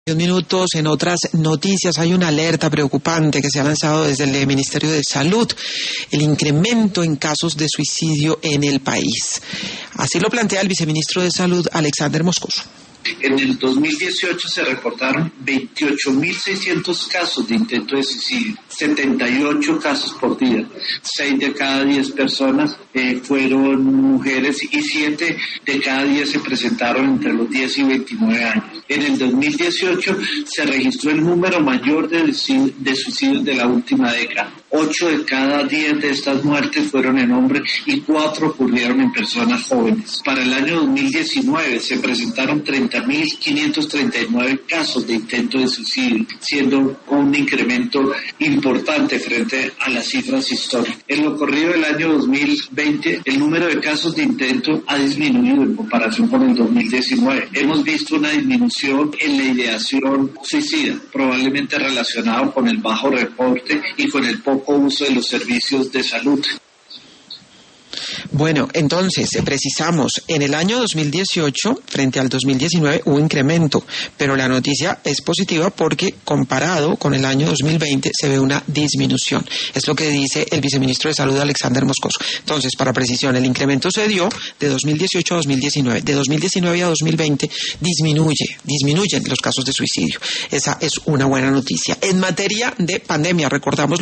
Minutos. En otras noticias hay una alerta preocupante que se ha lanzado desde el Ministerio de Salud, el incremento en casos de suicidio en el país. Así lo plantea el viceministro de Salud, Alexander Moscoso. En el 2018 se reportaron 28.600 casos de intento de suicidio, 78 casos por día. 6 de cada 10 personas fueron mujeres y 7 de cada 10 se presentaron entre los 10 y 29 años. En el 2018 se registró el número mayor de suicidios de la última década. 8 de cada 10 de estas muertes fueron en hombres y 4 ocurrieron en personas jóvenes. Para el año 2019 se presentaron 30.539 casos de intento de suicidio, siendo un incremento importante frente a las cifras históricas. En lo corrido del año 2020, el número de casos de intento ha disminuido en comparación con el 2019. Hemos visto una disminución en la ideación suicida, probablemente relacionado con el bajo reporte y con el poco uso de los servicios de salud. Bueno, entonces, precisamos, en el año 2018, frente al 2019, hubo incremento, pero la noticia es positiva porque comparado con el año 2020 se ve una disminución. Es lo que dice el viceministro de Salud, Alexander Moscoso. Entonces, para precisión, el incremento se dio de 2018 a 2019. De 2019 a 2020 disminuyen los casos de suicidio. Esa es una buena noticia. En materia de pandemia, recordamos